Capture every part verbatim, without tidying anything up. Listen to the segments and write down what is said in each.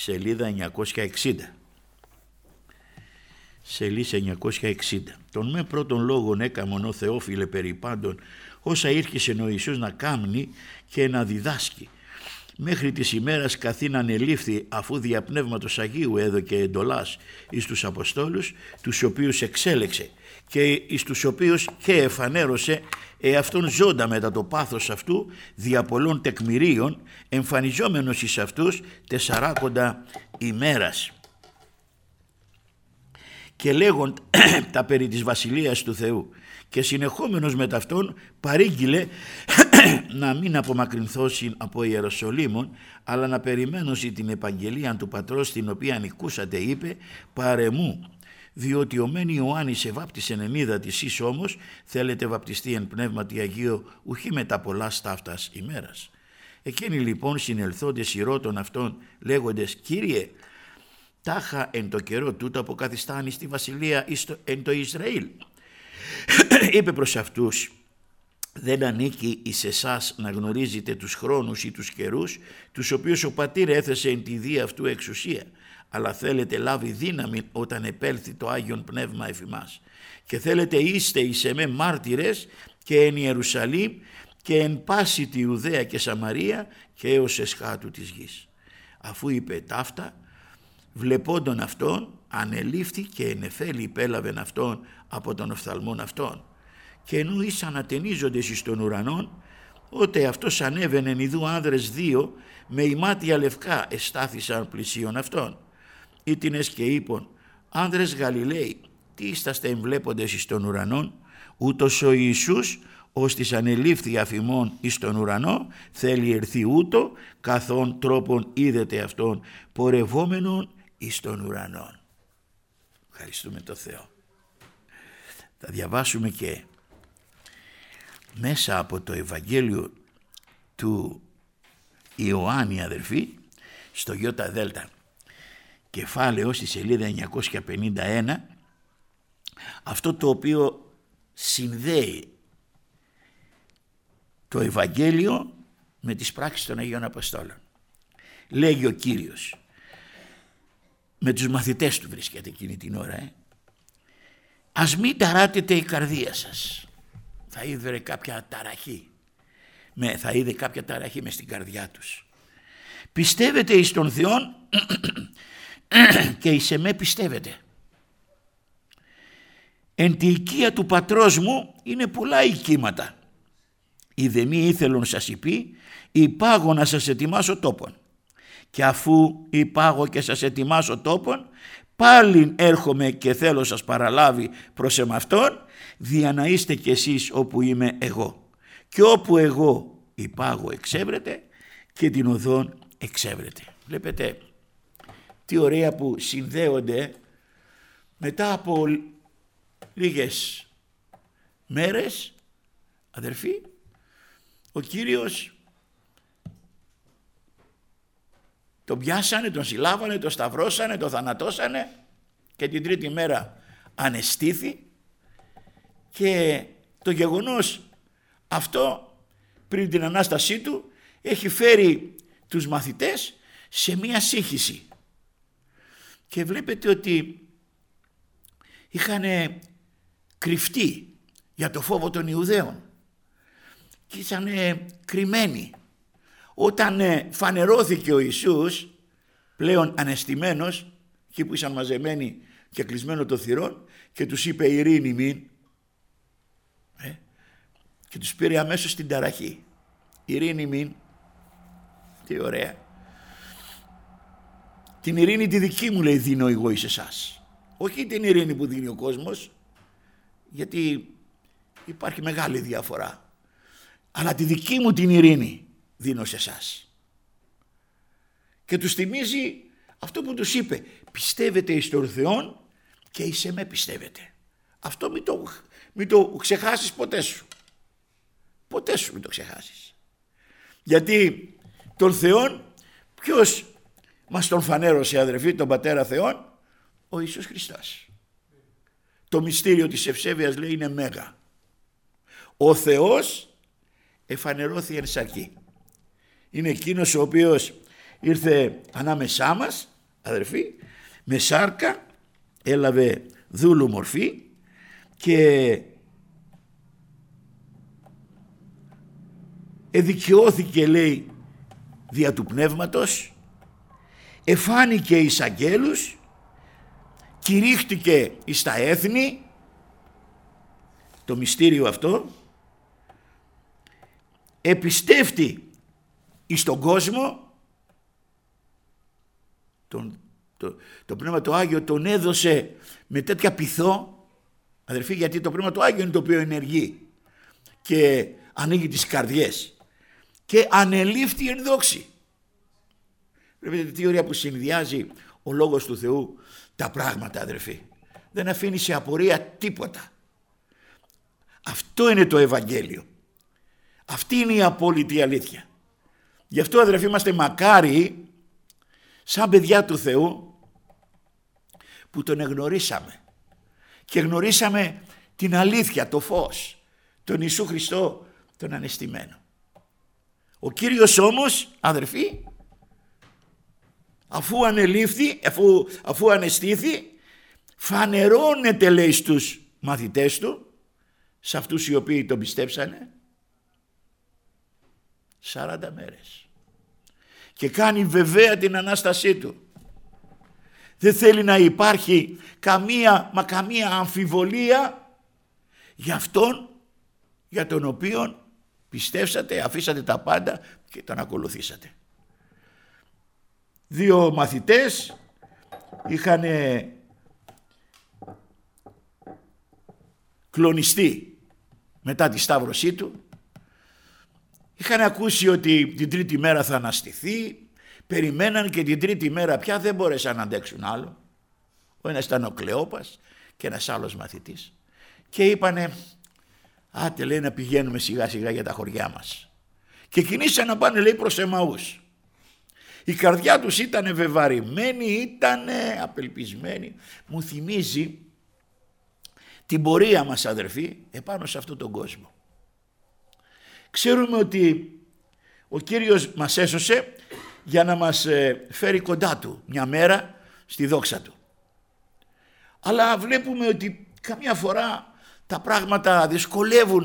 σελίδα εννιακόσια εξήντα. Σελίδα εννιακόσια εξήντα. Τον με πρώτον λόγον έκαμον ο Θεόφιλε περί πάντων όσα ήρχεσεν ο Ιησούς να κάμνει και να διδάσκει, μέχρι της ημέρας καθήν ανελήφθη, αφού δια Πνεύματος Αγίου έδωκε εντολάς εις τους Αποστόλους, τους οποίους εξέλεξε και εις τους οποίους και εφανέρωσε εαυτόν ζώντα μετά το πάθος αυτού δια πολλών τεκμηρίων, εμφανιζόμενος εις αυτούς τεσσαράκοντα ημέρας. Και λέγον τα περί της Βασιλείας του Θεού, και συνεχόμενος με ταυτόν παρήγγειλε να μην απομακρυνθώσιν από Ιεροσολύμων, αλλά να περιμένωσι την επαγγελία του Πατρός, την οποία ανικούσατε, είπε, παρεμού, διότι ο μεν Ιωάννης εβάπτισεν εν είδα της εις όμως θέλετε βαπτιστεί εν πνεύματι Αγίο ουχή μετά πολλά ταύτας ημέρας. Εκείνοι λοιπόν συνελθόντες ηρώτων αυτών λέγοντες, Κύριε, τάχα εν το καιρό τούτο αποκαθιστάνει στη βασιλεία εν το Ισραήλ. Είπε προς αυτούς, δεν ανήκει εις εσάς να γνωρίζετε τους χρόνους ή τους καιρούς, τους οποίους ο Πατήρ έθεσε εν τη δία αυτού εξουσία, αλλά θέλετε λάβει δύναμη όταν επέλθει το Άγιον Πνεύμα εφ' ημάς. Και θέλετε είστε εις εμέ μάρτυρες και εν Ιερουσαλήμ και εν πάση τη Ιουδαία και Σαμαρία και έως εσχάτου της γης. Αφού είπε ταύτα, βλεπόντων αυτόν, ανελήφθη και εν εφέλη υπέλαβεν αυτόν από τον οφθαλμόν αυτόν. Και ενώ εις ανατενίζοντες εις των ουρανών, ότε αυτός ανέβαινεν ιδού άνδρες δύο, με ημάτια λευκά εστάθησαν πλησίον αυτόν. Ήτινες και είπον, άνδρες Γαλιλαίοι, τι είσαστε εμβλέποντες εις των ουρανών, ούτως ο Ιησούς, ως της ανελήφθη αφημών εις τον ουρανό, θέλει ερθεί ούτω, καθόν τρόπον είδετε αυτόν, πορευόμενον εις τον ουρανόν. Ευχαριστούμε το Θεό. Θα διαβάσουμε και μέσα από το Ευαγγέλιο του Ιωάννη, αδελφοί, στο Ιώτα Δέλτα, κεφάλαιο στη σελίδα εννιακόσια πενήντα ένα, αυτό το οποίο συνδέει το Ευαγγέλιο με τις πράξεις των Αγίων Αποστόλων. Λέγει ο Κύριος, με τους μαθητές του βρίσκεται εκείνη την ώρα, ε? Ας μην ταράτετε η καρδία σας. Θα είδε κάποια ταραχή, με, θα είδε κάποια ταραχή μες στην καρδιά τους. Πιστεύετε εις τον Θεόν και εις εμέ πιστεύετε. Εν τη οικία του πατρός μου είναι πολλά οικίματα. Ιδε μη ήθελον σας υπεί, υπάγω να σας ετοιμάσω τόπον. Και αφού υπάγω και σας ετοιμάσω τόπον, πάλιν έρχομαι και θέλω σας παραλάβει προς εμαυτόν, δια να είστε κι εσείς όπου είμαι εγώ. Και όπου εγώ υπάγω εξέβρετε και την οδόν εξέβρετε. Βλέπετε τι ωραία που συνδέονται μετά από λίγες μέρες, αδερφοί. Ο Κύριος τον πιάσανε, τον συλλάβανε, τον σταυρώσανε, τον θανατώσανε και την τρίτη μέρα ανεστήθη, και το γεγονός αυτό πριν την Ανάστασή του έχει φέρει τους μαθητές σε μία σύγχυση. Και βλέπετε ότι είχαν κρυφτεί για το φόβο των Ιουδαίων και ήταν κρυμμένοι. Όταν φανερώθηκε ο Ιησούς πλέον αναισθημένος, εκεί που ήσαν μαζεμένοι και κλεισμένο το θυρών, και τους είπε ειρήνη μην, ε, και τους πήρε αμέσως την ταραχή. Ειρήνη μην, τι ωραία. Την ειρήνη τη δική μου, λέει, δίνω εγώ εις εσάς. Όχι την ειρήνη που δίνει ο κόσμος, γιατί υπάρχει μεγάλη διαφορά. Αλλά τη δική μου την ειρήνη δίνω σε εσάς. Και τους θυμίζει αυτό που τους είπε, πιστεύετε εις τον Θεόν και εις εμέ πιστεύετε. Αυτό μην το, μην το ξεχάσεις ποτέ σου. Ποτέ σου μην το ξεχάσεις. Γιατί τον Θεόν, ποιος μας τον φανέρωσε, αδερφοί, τον Πατέρα Θεόν? Ο Ιησούς Χριστός. Το μυστήριο της ευσέβειας, λέει, είναι μέγα. Ο Θεός εφανερώθη εν σαρκή. Είναι εκείνος ο οποίος ήρθε ανάμεσά μας αδερφοί, με σάρκα έλαβε δούλου μορφή και εδικαιώθηκε, λέει, δια του πνεύματος, εφάνηκε εις αγγέλους, κηρύχτηκε εις τα έθνη, το μυστήριο αυτό, επιστεύτη εις τον κόσμο, τον, το, το Πνεύμα το Άγιο τον έδωσε με τέτοια πειθό, αδερφοί, γιατί το Πνεύμα το Άγιο είναι το οποίο ενεργεί και ανοίγει τις καρδιές, και ανελήφθη εν δόξη. Βλέπετε τι ωραία που συνδυάζει ο Λόγος του Θεού τα πράγματα, αδερφοί. Δεν αφήνει σε απορία τίποτα. Αυτό είναι το Ευαγγέλιο. Αυτή είναι η απόλυτη αλήθεια. Γι' αυτό, αδερφοί, είμαστε μακάριοι σαν παιδιά του Θεού που τον εγνωρίσαμε και γνωρίσαμε την αλήθεια, το φως, τον Ιησού Χριστό τον ανεστημένο. Ο Κύριος όμως, αδερφοί, αφού ανελήφθη, αφού, αφού ανεστήθη, φανερώνεται, λέει, στους μαθητές του, σε αυτούς οι οποίοι τον πιστέψανε, σαράντα μέρες, και κάνει βεβαία την Ανάστασή του. Δεν θέλει να υπάρχει καμία, μα καμία αμφιβολία για αυτόν για τον οποίον πιστεύσατε, αφήσατε τα πάντα και τον ακολουθήσατε. Δύο μαθητές είχαν κλονιστεί μετά τη σταύρωσή του. Είχαν ακούσει ότι την τρίτη μέρα θα αναστηθεί, περιμέναν και την τρίτη μέρα πια δεν μπόρεσαν να αντέξουν άλλο. Ο ένας ήταν ο Κλεόπας και ένας άλλος μαθητής. Και είπανε, άτε, λέει, να πηγαίνουμε σιγά σιγά για τα χωριά μας. Και κινήσαν να πάνε, λέει, προς Εμαούς. Η καρδιά τους ήταν βεβαρημένη, ήταν απελπισμένη. Μου θυμίζει την πορεία μας, αδερφοί, επάνω σε αυτόν τον κόσμο. Ξέρουμε ότι ο Κύριος μας έσωσε για να μας φέρει κοντά του μια μέρα στη δόξα του. Αλλά βλέπουμε ότι καμιά φορά τα πράγματα δυσκολεύουν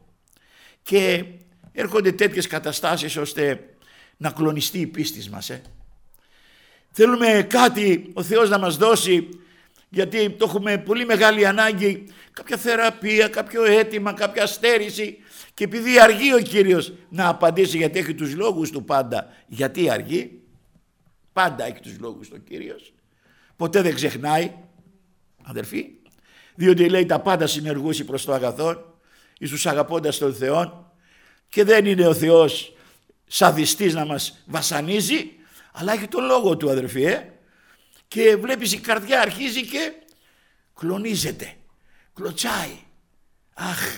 και έρχονται τέτοιες καταστάσεις ώστε να κλονιστεί η πίστη μας. Ε. Θέλουμε κάτι ο Θεός να μας δώσει, γιατί το έχουμε πολύ μεγάλη ανάγκη, κάποια θεραπεία, κάποιο αίτημα, κάποια στέρηση, και επειδή αργεί ο Κύριος να απαντήσει, γιατί έχει τους λόγους του πάντα, γιατί αργεί, πάντα έχει τους λόγους του Κύριος, ποτέ δεν ξεχνάει, αδερφοί, διότι, λέει, τα πάντα συνεργούσι προς το αγαθόν εις τους αγαπώντας τον Θεόν, και δεν είναι ο Θεός σαδιστής να μας βασανίζει, αλλά έχει τον λόγο του, αδερφοί, ε? Και βλέπεις η καρδιά αρχίζει και κλονίζεται, κλωτσάει. Αχ,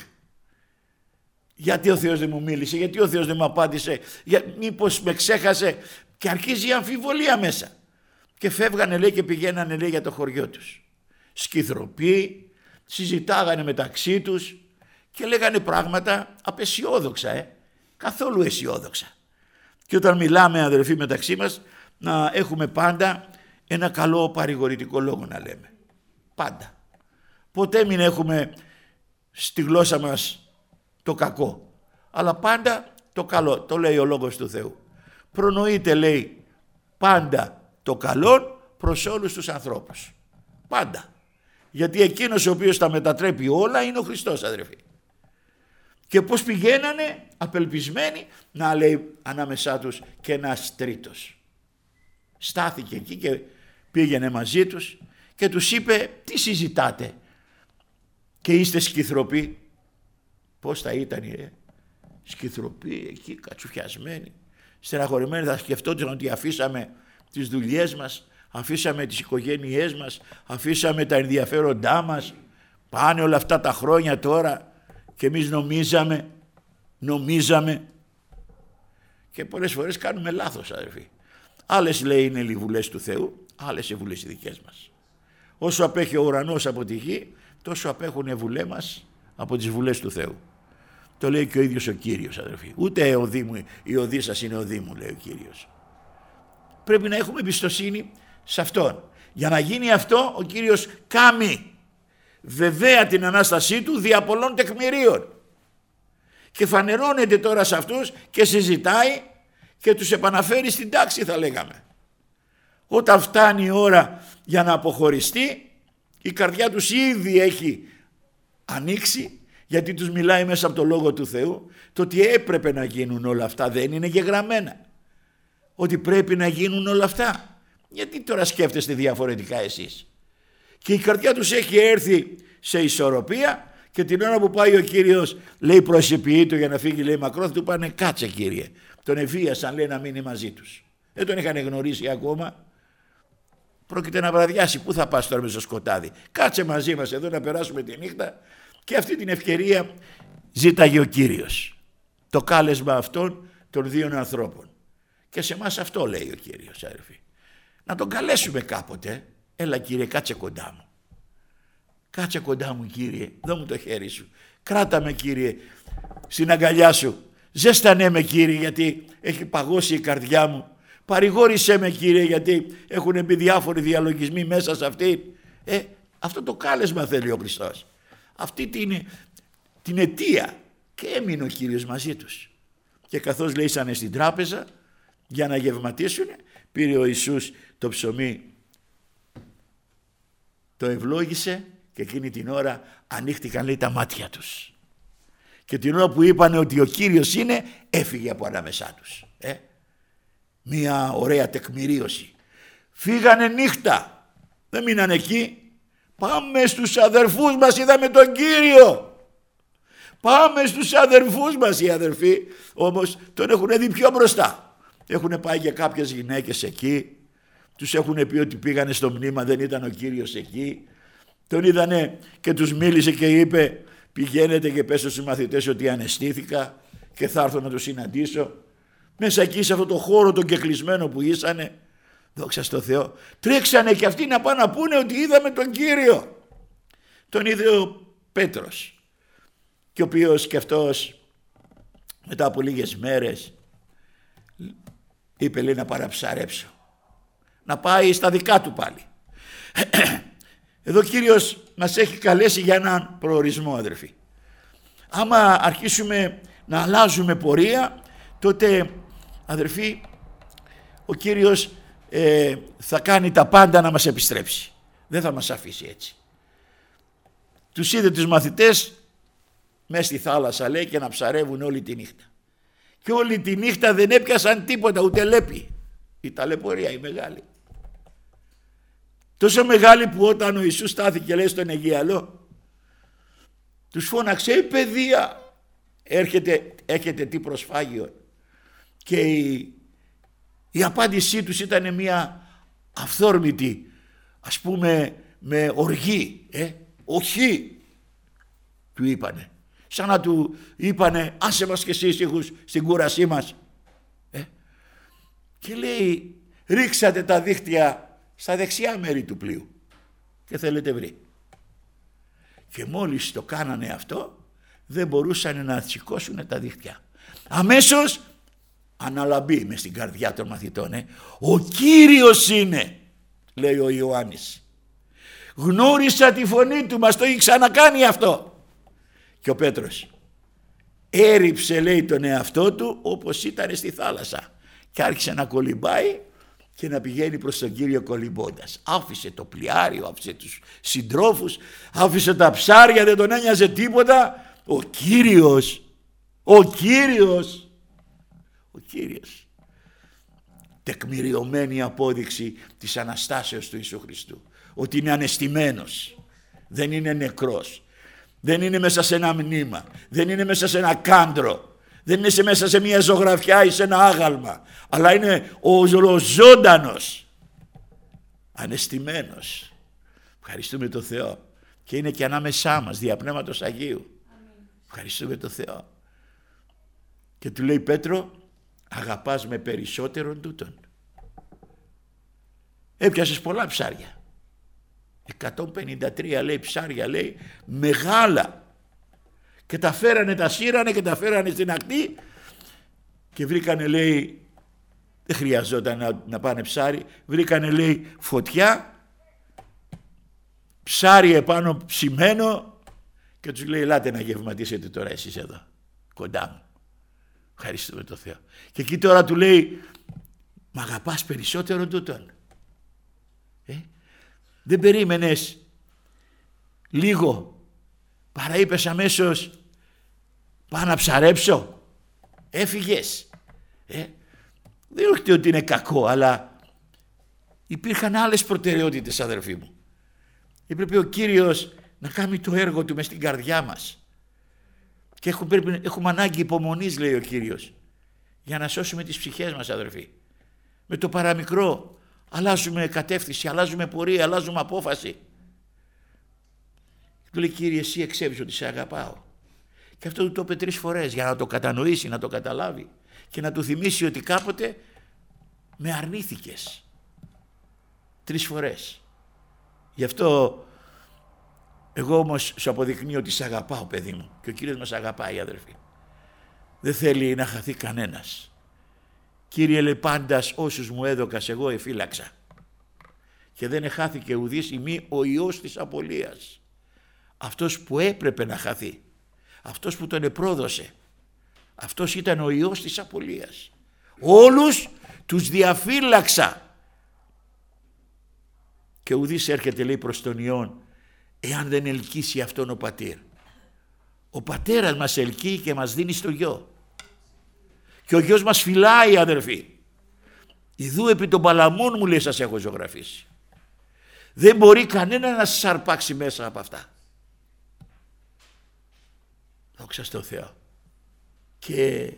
γιατί ο Θεός δεν μου μίλησε, γιατί ο Θεός δεν μου απάντησε, για, μήπως με ξέχασε, και αρχίζει η αμφιβολία μέσα. Και φεύγανε, λέει, και πηγαίνανε, λέει, για το χωριό τους. Σκυθροποί, συζητάγανε μεταξύ τους και λέγανε πράγματα απεσιόδοξα, ε, καθόλου αισιόδοξα. Και όταν μιλάμε, αδελφοί, μεταξύ μας, να έχουμε πάντα ένα καλό παρηγορητικό λόγο να λέμε. Πάντα. Ποτέ μην έχουμε στη γλώσσα μας το κακό, αλλά πάντα το καλό. Το λέει ο Λόγος του Θεού. Προνοείται, λέει, πάντα το καλό προς όλους τους ανθρώπους. Πάντα. Γιατί εκείνος ο οποίος τα μετατρέπει όλα είναι ο Χριστός, αδερφοί. Και πώς πηγαίνανε απελπισμένοι, να, λέει, ανάμεσά τους και ένας τρίτος. Στάθηκε εκεί και πήγαινε μαζί τους και τους είπε, τι συζητάτε και είστε σκυθροποί? Πώς θα ήταν, ε? Σκυθροποί εκεί, κατσουφιασμένοι, στεναχωρημένοι, θα σκεφτόταν ότι αφήσαμε τις δουλειές μας, αφήσαμε τις οικογένειές μας, αφήσαμε τα ενδιαφέροντά μας, πάνε όλα αυτά τα χρόνια τώρα και εμείς νομίζαμε, νομίζαμε και πολλές φορές κάνουμε λάθος, αδερφοί. Άλλες, λέει, είναι οι βουλές του Θεού, άλλες οι βουλές οι δικές μας. Όσο απέχει ο ουρανός από τη γη, τόσο απέχουν οι βουλές μας από τις βουλές του Θεού. Το λέει και ο ίδιος ο Κύριος, αδερφοί. Ούτε οδοί μου, η οδή σας είναι οδή μου, λέει ο Κύριος. Πρέπει να έχουμε εμπιστοσύνη σε Αυτόν. Για να γίνει αυτό ο Κύριος κάμει βεβαία την Ανάστασή Του δια πολλών τεκμηρίων. Και φανερώνεται τώρα σε αυτούς και συζητάει και τους επαναφέρει στην τάξη, θα λέγαμε. Όταν φτάνει η ώρα για να αποχωριστεί, η καρδιά τους ήδη έχει ανοίξει, γιατί τους μιλάει μέσα από το Λόγο του Θεού, το ότι έπρεπε να γίνουν όλα αυτά, δεν είναι γεγραμμένα. Ότι πρέπει να γίνουν όλα αυτά. Γιατί τώρα σκέφτεστε διαφορετικά εσείς? Και η καρδιά τους έχει έρθει σε ισορροπία και την ώρα που πάει ο Κύριος, λέει προσυπηεί του για να φύγει, λέει μακρό, του πάνε κάτσε Κύριε. Τον ευίασαν, λέει, να μείνει μαζί τους. Δεν τον είχαν γνωρίσει ακόμα. Πρόκειται να βραδιάσει. Πού θα πας τώρα με στο σκοτάδι? Κάτσε μαζί μας εδώ να περάσουμε τη νύχτα. Και αυτή την ευκαιρία ζήταγε ο Κύριος. Το κάλεσμα αυτών των δύο ανθρώπων. Και σε εμάς αυτό λέει ο Κύριος, αδερφοί. Να τον καλέσουμε κάποτε. Έλα Κύριε, κάτσε κοντά μου. Κάτσε κοντά μου Κύριε, δώ μου το χέρι σου. Κράτα με Κύριε στην αγκαλιά σου. Ζέστανέ με Κύριε, γιατί έχει παγώσει η καρδιά μου. Παρηγόρησέ με Κύριε, γιατί έχουν μπει διάφοροι διαλογισμοί μέσα σε αυτή. Ε, αυτό το κάλεσμα θέλει ο Χριστός. Αυτή την, την αιτία. Και έμεινε ο Κύριος μαζί τους. Και καθώς λέει ήσανε στην τράπεζα για να γευματίσουν, πήρε ο Ιησούς το ψωμί, το ευλόγησε και εκείνη την ώρα ανοίχτηκαν, λέει, τα μάτια τους. Και την ώρα που είπανε ότι ο Κύριος είναι, έφυγε από ανάμεσά τους. Ε? Μία ωραία τεκμηρίωση. Φύγανε νύχτα, δεν μείνανε εκεί. Πάμε στους αδερφούς μας, είδαμε τον Κύριο. Πάμε στους αδερφούς μας. Οι αδερφοί όμως τον έχουν δει πιο μπροστά. Έχουν πάει και κάποιες γυναίκες εκεί. Τους έχουν πει ότι πήγανε στο μνήμα, δεν ήταν ο Κύριος εκεί. Τον είδανε και τους μίλησε και είπε, πηγαίνετε και πέσω στους μαθητές ότι αναισθήθηκα και θα έρθω να τους συναντήσω. Μέσα εκεί σε αυτό το χώρο τον κεκλεισμένο που ήσανε, δόξα στο Θεό, τρέξανε και αυτοί να πάνε να πούνε ότι είδαμε τον Κύριο. Τον είδε ο Πέτρος, και ο οποίος και αυτός μετά από λίγες μέρες είπε, λέει, να παραψαρέψω, να πάει στα δικά του πάλι. Εδώ ο Κύριος μας έχει καλέσει για έναν προορισμό, αδερφοί. Άμα αρχίσουμε να αλλάζουμε πορεία, τότε, αδερφοί, ο Κύριος ε, θα κάνει τα πάντα να μας επιστρέψει. Δεν θα μας αφήσει έτσι. Τους είδε τους μαθητές μέσα στη θάλασσα, λέει, και να ψαρεύουν όλη τη νύχτα. Και όλη τη νύχτα δεν έπιασαν τίποτα, ούτε λέπη. Η ταλαιπωρία η μεγάλη. Τόσο μεγάλη που όταν ο Ιησούς στάθηκε, λέει, στον Αιγιαλό, τους φώναξε, η παιδεία, έρχεται, έχετε τι προσφάγιο? Και η, η απάντησή τους ήταν μια αυθόρμητη, ας πούμε, με οργή. Ε, όχι, του είπανε. Σαν να του είπανε, άσε μας και εσύ ήσυχους στην κούρασή μας. Ε, και λέει, ρίξατε τα δίχτυα στα δεξιά μέρη του πλοίου και θέλετε βρει. Και μόλις το κάνανε αυτό, δεν μπορούσαν να σηκώσουν τα δίχτυα. Αμέσως αναλαμπεί μες στην καρδιά των μαθητών. Ε. Ο Κύριος είναι, λέει ο Ιωάννης. Γνώρισα τη φωνή του, μας το έχει ξανακάνει αυτό. Και ο Πέτρος έριψε, λέει, τον εαυτό του όπως ήταν στη θάλασσα και άρχισε να κολυμπάει και να πηγαίνει προς τον Κύριο κολυμπώντας. Άφησε το πλοιάριο, άφησε τους συντρόφους, άφησε τα ψάρια, δεν τον ένοιαζε τίποτα. Ο Κύριος, ο Κύριος, ο Κύριος. Τεκμηριωμένη απόδειξη της Αναστάσεως του Ιησού Χριστού. Ότι είναι ανεστημένος, δεν είναι νεκρός, δεν είναι μέσα σε ένα μνήμα, δεν είναι μέσα σε ένα κάντρο, δεν είναι μέσα σε μια ζωγραφιά ή σε ένα άγαλμα, αλλά είναι ο ζωντανός, ανεστημένος. Ευχαριστούμε τον Θεό. Και είναι και ανάμεσά μας, δια Πνεύματος Αγίου. Αμήν. Ευχαριστούμε τον Θεό. Και του λέει, Πέτρο, αγαπάς με περισσότερον τούτον? Έπιασες πολλά ψάρια. εκατόν πενήντα τρία, λέει, ψάρια, λέει, μεγάλα. Και τα φέρανε, τα σύρανε και τα φέρανε στην ακτή και βρήκανε, λέει, Δεν χρειαζόταν να, να πάνε ψάρι. Βρήκανε, λέει, φωτιά, ψάρι επάνω ψημένο και τους λέει, ελάτε να γευματίσετε τώρα εσείς εδώ, κοντά μου. Ευχαριστούμε τον Θεό. Και εκεί τώρα του λέει, μ' αγαπάς περισσότερο τούτον? Ε? Δεν περίμενες λίγο, παρά είπες αμέσως, πάω να ψαρέψω? Έφυγες. Ε? Δεν όχι ότι είναι κακό, αλλά υπήρχαν άλλες προτεραιότητες, αδερφοί μου. Έπρεπε ο Κύριος να κάνει το έργο του μες στην καρδιά μας. Και έχουμε, πρέπει, έχουμε ανάγκη υπομονής, λέει ο Κύριος, για να σώσουμε τις ψυχές μας, αδερφοί. Με το παραμικρό αλλάζουμε κατεύθυνση, αλλάζουμε πορεία, αλλάζουμε απόφαση. Του λέει, Κύριε, εσύ εξέβεις ότι σε αγαπάω. Και αυτό του το είπε τρεις φορές για να το κατανοήσει, να το καταλάβει και να του θυμίσει ότι κάποτε με αρνήθηκες. Τρεις φορές. Γι' αυτό εγώ όμως σου αποδεικνύω ότι σε αγαπάω, παιδί μου, και ο Κύριος μας αγαπάει, αδερφοί. Δεν θέλει να χαθεί κανένας. Κύριε, λέει, πάντας όσους μου έδωκας εγώ εφύλαξα, και δεν εχάθηκε ουδής ημί ο Υιός της απολίας. Αυτός που έπρεπε να χαθεί, αυτός που τον επρόδωσε, αυτός ήταν ο Υιός της απολίας. Όλους τους διαφύλαξα. Και ουδής έρχεται, λέει, προς τον Υιόν εάν δεν ελκύσει αυτόν ο πατήρ. Ο πατέρας μας ελκύει και μας δίνει στο γιο. Και ο γιος μας φυλάει, αδερφοί. Ιδού επί των παλαμών μου, λέει, σας έχω ζωγραφίσει. Δεν μπορεί κανένα να σας αρπάξει μέσα από αυτά. Δόξα στον Θεό. Και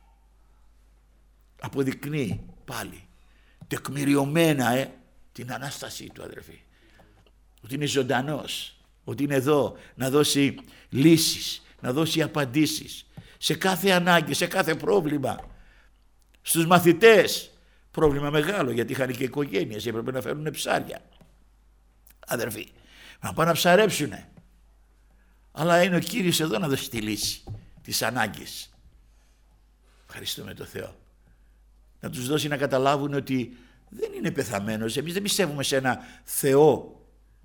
αποδεικνύει πάλι τεκμηριωμένα ε, την Ανάστασή του, αδερφοί. Ότι είναι ζωντανός, ότι είναι εδώ να δώσει λύσεις, να δώσει απαντήσεις σε κάθε ανάγκη, σε κάθε πρόβλημα. Στους μαθητές, πρόβλημα μεγάλο, γιατί είχαν και οικογένειες, έπρεπε να φέρουν ψάρια, αδερφοί, να πάνε να ψαρέψουνε. Αλλά είναι ο Κύριος εδώ να δώσει τη λύση της ανάγκης. Ευχαριστούμε τον Θεό. Να τους δώσει να καταλάβουν ότι δεν είναι πεθαμένος. Εμείς δεν πιστεύουμε σε ένα Θεό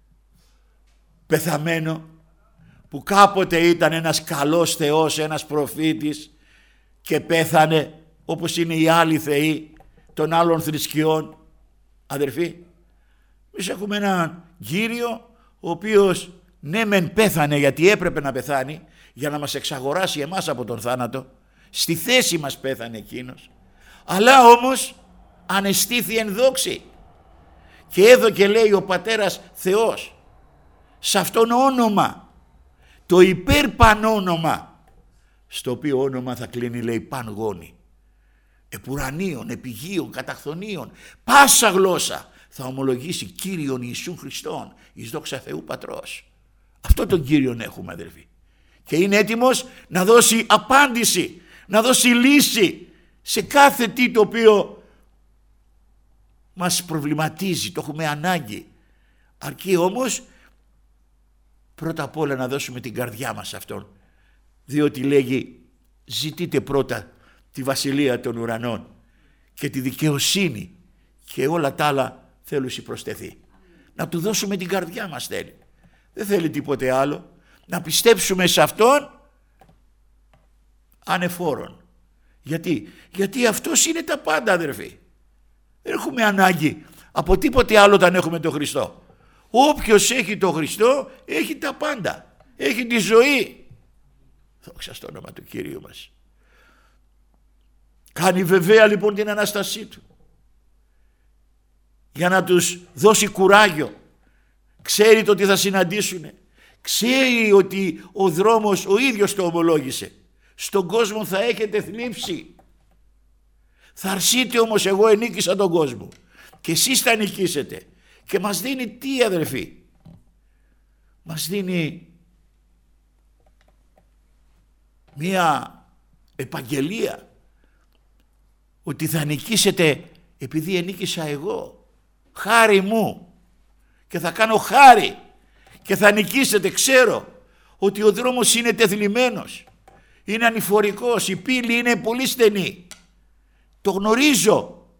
πεθαμένο που κάποτε ήταν ένας καλός Θεός, ένας προφήτης και πέθανε όπως είναι οι άλλοι θεοί των άλλων θρησκειών. Αδερφοί, εμείς έχουμε έναν Κύριο ο οποίος ναι μεν πέθανε γιατί έπρεπε να πεθάνει για να μας εξαγοράσει εμάς από τον θάνατο, στη θέση μας πέθανε εκείνος, αλλά όμως ανεστήθη εν δόξη και έδωκε, λέει, ο Πατέρας Θεός σε αυτόν όνομα, το υπερπανόνομα, στο οποίο όνομα θα κλείνει, λέει, παν γόνι, επουρανίων, επιγείων, καταχθονίων, πάσα γλώσσα θα ομολογήσει Κύριον Ιησού Χριστόν εις δόξα Θεού Πατρός. Αυτό τον Κύριον έχουμε, αδερφοί, και είναι έτοιμος να δώσει απάντηση, να δώσει λύση σε κάθε τι το οποίο μας προβληματίζει, το έχουμε ανάγκη. Αρκεί όμως πρώτα απ' όλα να δώσουμε την καρδιά μας σε αυτόν, διότι λέγει ζητείτε πρώτα τη βασιλεία των ουρανών και τη δικαιοσύνη και όλα τα άλλα θέλουν προσθεθεί. Να του δώσουμε την καρδιά μας θέλει. Δεν θέλει τίποτε άλλο. Να πιστέψουμε σε αυτόν ανεφόρον. Γιατί, γιατί αυτός είναι τα πάντα, αδερφοί. Δεν έχουμε ανάγκη από τίποτε άλλο όταν έχουμε τον Χριστό. Όποιος έχει τον Χριστό έχει τα πάντα. Έχει τη ζωή. Δόξα στο όνομα του Κυρίου μας. Κάνει βεβαία λοιπόν την Ανάστασή του για να τους δώσει κουράγιο. Ξέρει το τι θα συναντήσουν. Ξέρει ότι ο δρόμος ο ίδιος το ομολόγησε. Στον κόσμο θα έχετε θλίψη. Θα αρσείτε όμως, εγώ ενίκησα τον κόσμο. Και εσείς θα νικήσετε. Και μας δίνει τι, αδερφοί? Μας δίνει μία επαγγελία ότι θα νικήσετε επειδή ενίκησα εγώ. Χάρη μου. Και θα κάνω χάρη. Και θα νικήσετε. Ξέρω ότι ο δρόμος είναι τεθλιμμένος. Είναι ανηφορικός. Η πύλη είναι πολύ στενή. Το γνωρίζω.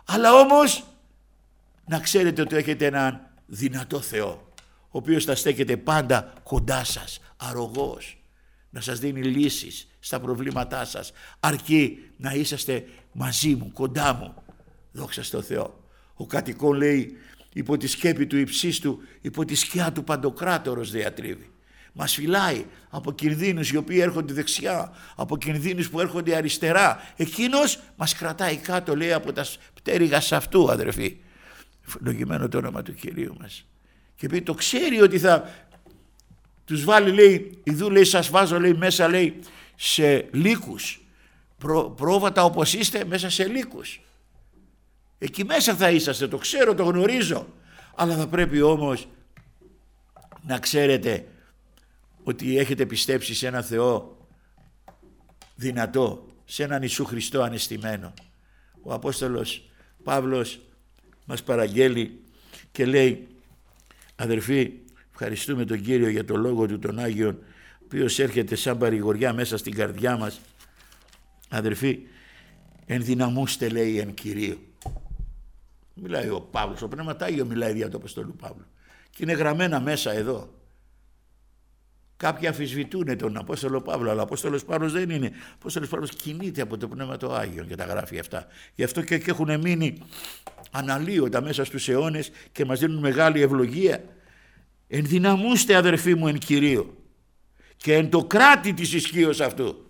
Αλλά όμως να ξέρετε ότι έχετε έναν δυνατό Θεό, ο οποίος θα στέκεται πάντα κοντά σας, αρρωγός, να σας δίνει λύσεις στα προβλήματά σας, αρκεί να είσαστε μαζί μου, κοντά μου. Δόξα στο Θεό. Ο κατοικών λέει, υπό τη σκέπη του υψίστου, υπό τη σκιά του Παντοκράτορος διατρίβει. Μας φυλάει από κινδύνους οι οποίοι έρχονται δεξιά, από κινδύνους που έρχονται αριστερά. Εκείνος μας κρατάει κάτω, λέει, από τα πτέρυγα αυτού, αδερφοί. Ευλογημένο το όνομα του Κυρίου μας. Και επειδή το ξέρει ότι θα τους βάλει, λέει, ιδού, λέει, σας βάζω, λέει, μέσα, λέει, σε λύκους. Προ, πρόβατα όπως είστε μέσα σε λύκους. Εκεί μέσα θα είσαστε, το ξέρω, το γνωρίζω. Αλλά θα πρέπει όμως να ξέρετε ότι έχετε πιστέψει σε ένα Θεό δυνατό, σε έναν Ιησού Χριστό ανεστημένο. Ο Απόστολος Παύλος μας παραγγέλει και λέει, αδερφοί, ευχαριστούμε τον Κύριο για το λόγο του τον Άγιον, ο οποίος έρχεται σαν παρηγοριά μέσα στην καρδιά μας. Αδερφοί, ενδυναμούστε, λέει, εν Κυρίω. Μιλάει ο Παύλος, ο Πνεύμα Άγιο μιλάει δια του Αποστόλου Παύλου. Και είναι γραμμένα μέσα εδώ. Κάποιοι αμφισβητούν τον Απόστολο Παύλο, αλλά ο Απόστολος Παύλος δεν είναι. Ο Απόστολος Παύλος κινείται από το Πνεύμα το Άγιο και τα γράφει αυτά. Γι' αυτό και έχουν μείνει αναλύοντα μέσα στους αιώνες και μας δίνουν μεγάλη ευλογία. Ενδυναμούστε, αδερφοί μου, εν Κυρίω και εν το κράτη της ισχύως αυτού.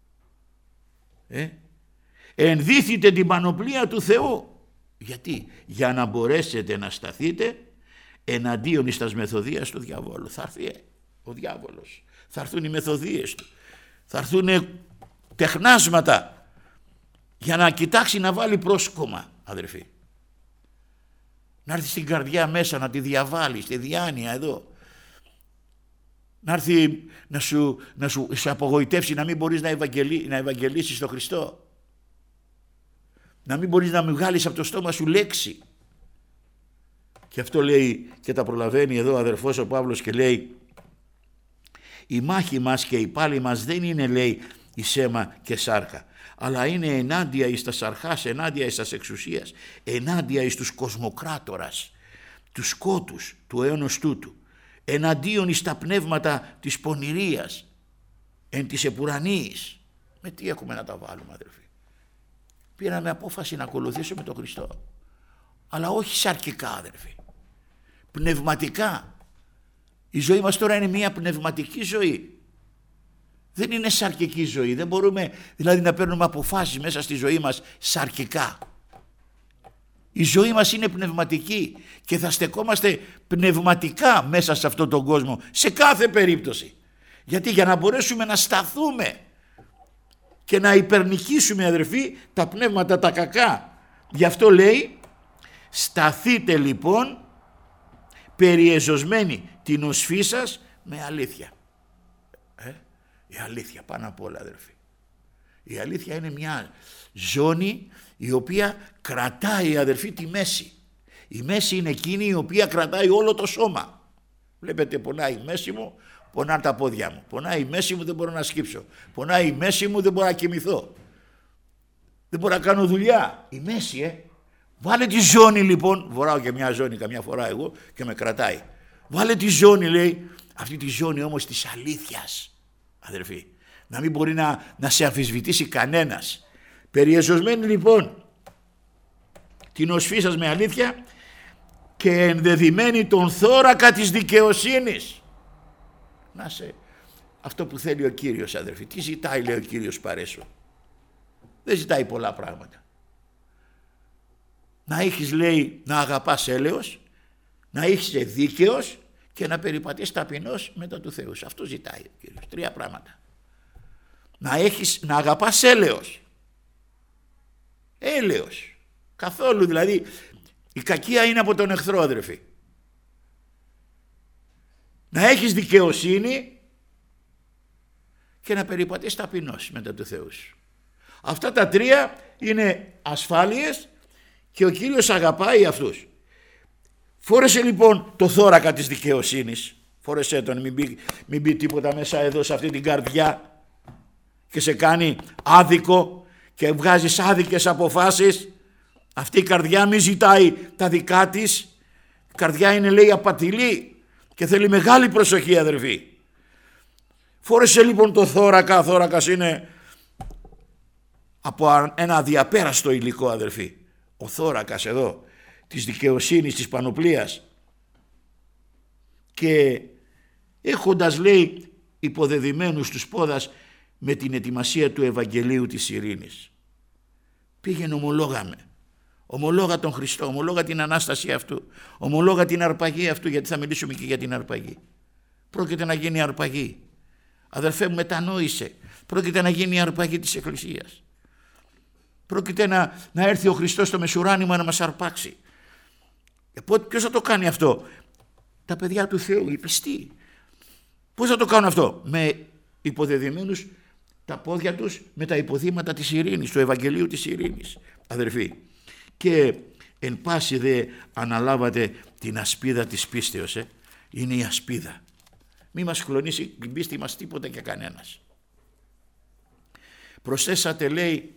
Ε? Ενδύθητε την πανοπλία του Θεού. Γιατί? Για να μπορέσετε να σταθείτε εναντίον εις τας μεθοδίας του διαβόλου. Θα έρθει ο διάβολος, θα έρθουν οι μεθοδίες του, θα έρθουν τεχνάσματα για να κοιτάξει να βάλει πρόσκομα, αδερφοί. Να έρθει στην καρδιά μέσα, να τη διαβάλει, στη διάνοια εδώ. Να έρθει να σου, να σου, σου απογοητεύσει, να μην μπορείς να, ευαγγελί, να ευαγγελίσεις τον Χριστό. Να μην μπορείς να μην βγάλεις από το στόμα σου λέξη. Και αυτό λέει και τα προλαβαίνει εδώ ο αδερφός ο Παύλος και λέει, η μάχη μας και η πάλη μας δεν είναι, λέει, εις αίμα και σάρκα, αλλά είναι ενάντια εις τα σαρχάς, ενάντια εις τας εξουσίας, ενάντια εις τους κοσμοκράτορας, τους σκότους του αιώνος τούτου, εναντίον εις τα πνεύματα της πονηρίας, εν της επουρανίης. Με τι έχουμε να τα βάλουμε, αδερφοί? Πήραμε απόφαση να ακολουθήσουμε τον Χριστό, αλλά όχι σαρκικά, αδερφοί, πνευματικά. Η ζωή μας τώρα είναι μια πνευματική ζωή. Δεν είναι σαρκική ζωή. Δεν μπορούμε δηλαδή να παίρνουμε αποφάσεις μέσα στη ζωή μας σαρκικά. Η ζωή μας είναι πνευματική και θα στεκόμαστε πνευματικά μέσα σε αυτόν τον κόσμο σε κάθε περίπτωση. Γιατί? Για να μπορέσουμε να σταθούμε και να υπερνικήσουμε, αδερφοί, τα πνεύματα τα κακά. Γι' αυτό λέει, σταθείτε λοιπόν περιεζωσμένοι την οσφή σας με αλήθεια. Ε, η αλήθεια πάνω απ' όλα, αδερφοί. Η αλήθεια είναι μια ζώνη η οποία κρατάει, αδερφοί, τη μέση. Η μέση είναι εκείνη η οποία κρατάει όλο το σώμα. Βλέπετε, πονάει η μέση μου, πονάνε τα πόδια μου. Πονάει η μέση μου, δεν μπορώ να σκύψω. Πονάει η μέση μου, δεν μπορώ να κοιμηθώ. Δεν μπορώ να κάνω δουλειά. Η μέση, ε. Βάλε τη ζώνη λοιπόν, βωράω και μια ζώνη καμιά φορά εγώ και με κρατάει. Βάλε τη ζώνη, λέει, αυτή τη ζώνη όμως της αλήθειας, αδερφοί. Να μην μπορεί να, να σε αμφισβητήσει κανένας. Περιεζωσμένη λοιπόν την οσφή σας με αλήθεια και ενδεδειμένη τον θώρακα της δικαιοσύνης. Να σε, αυτό που θέλει ο Κύριος, αδερφοί. Τι ζητάει, λέει ο Κύριος παρέσω? Δεν ζητάει πολλά πράγματα. Να έχεις, λέει, να αγαπάς έλεος, να είσαι δίκαιος και να περιπατείς ταπεινός μετά του Θεού. Αυτό ζητάει ο Κύριος. Τρία πράγματα. Να έχεις, να αγαπάς έλεος. Έλεος. Καθόλου, δηλαδή η κακία είναι από τον εχθρό, αδερφοί. Να έχεις δικαιοσύνη και να περιπατείς ταπεινός μετά του Θεού. Αυτά τα τρία είναι ασφάλειες και ο Κύριος αγαπάει αυτούς. Φόρεσε λοιπόν το θώρακα της δικαιοσύνης. Φόρεσε τον, μην μπει, μην μπει τίποτα μέσα εδώ σε αυτή την καρδιά και σε κάνει άδικο και βγάζεις άδικες αποφάσεις. Αυτή η καρδιά μη ζητάει τα δικά της. Η καρδιά είναι, λέει, απατηλή και θέλει μεγάλη προσοχή, αδερφοί. Φόρεσε λοιπόν το θώρακα. Ο θώρακας είναι από ένα αδιαπέραστο υλικό, αδερφοί. Ο θώρακας εδώ της δικαιοσύνης, της πανοπλίας. Και έχοντας, λέει, υποδεδειμένους τους πόδας με την ετοιμασία του Ευαγγελίου της ειρήνης. Πήγαινε, ομολόγαμε. Ομολόγα τον Χριστό, ομολόγα την Ανάσταση αυτού, ομολόγα την αρπαγή αυτού, γιατί θα μιλήσουμε και για την αρπαγή. Πρόκειται να γίνει αρπαγή. Αδερφέ μου, μετανόησε. Πρόκειται να γίνει η αρπαγή της Εκκλησίας. Πρόκειται να, να έρθει ο Χριστός στο μεσουράνημα να μας αρπάξει. Ποιος θα το κάνει αυτό? Τα παιδιά του Θεού, οι πιστοί. Πώς θα το κάνουν αυτό? Με υποδεδειμένους τα πόδια τους με τα υποδήματα της ειρήνης, του Ευαγγελίου της ειρήνης, αδερφοί. Και εν πάση δε αναλάβατε την ασπίδα της πίστεως. Ε. Είναι η ασπίδα. Μη μας κλονίσει την πίστη μας τίποτα και κανένας. Προσθέσατε, λέει,